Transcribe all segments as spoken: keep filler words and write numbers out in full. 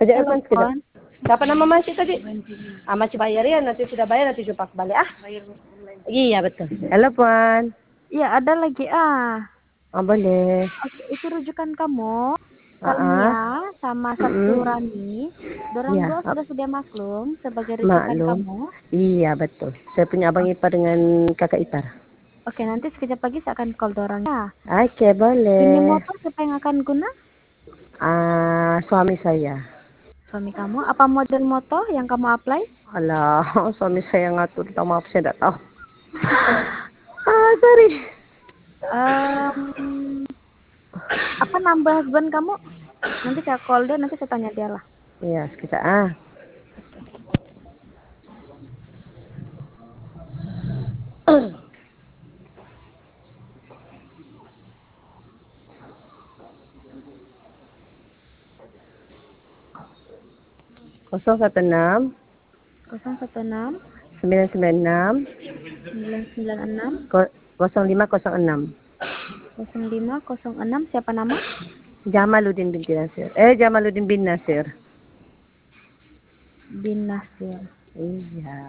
Kerja Halo, Irfan sekejap. Pon. Siapa nama Masih tadi? Ah, Masih bayar ya, nanti sudah bayar nanti jumpa kembali ah. Iya betul. Halo Puan. Iya, ada lagi ah. Oh boleh. Oke, itu rujukan kamu, Ah, ah. Salmia sama Sabtu Mm-mm. Rani. Dorang Iya, dua ah, sudah sedia maklum sebagai rujukan maklum. kamu. Iya betul. Saya punya abang ipar dengan kakak ipar. Oke, nanti sekejap lagi saya akan call dorang ya. Oke Ini boleh. motor siapa yang akan guna? Ah, suami saya. Suami kamu. Apa model motor yang kamu apply? Alah, suami saya ngatur. Tahu maaf saya tidak tahu. Ah, sorry. Um, apa number husband kamu? Nanti saya call dia, nanti saya tanya dia lah. Iya, sekejap ah. Kosong satu enam nol satu enam sembilan sembilan enam sembilan sembilan enam kosong lima kosong enam. nol lima nol enam. Siapa nama? Jamaluddin binti Nasir. Eh, Jamaluddin bin Nasir. Bin Nasir. Iya.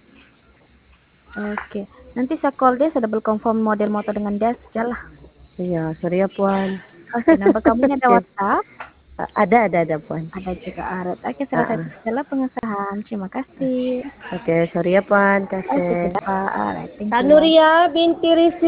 Oke, nanti saya call dia, saya double confirm model motor dengan dia sajalah. Iya, sorry ya Puan. Oke, nomor kamu ini ada Oke. WhatsApp? Ada, ada, ada Puan. Ada juga Arat. Oke, Ah, selesai ah. segala pengesahan. Terima kasih. Oke, sorry ya Puan. Oke, Kasih. tidak apa. Alright, thank you. Tanuria binti Risi.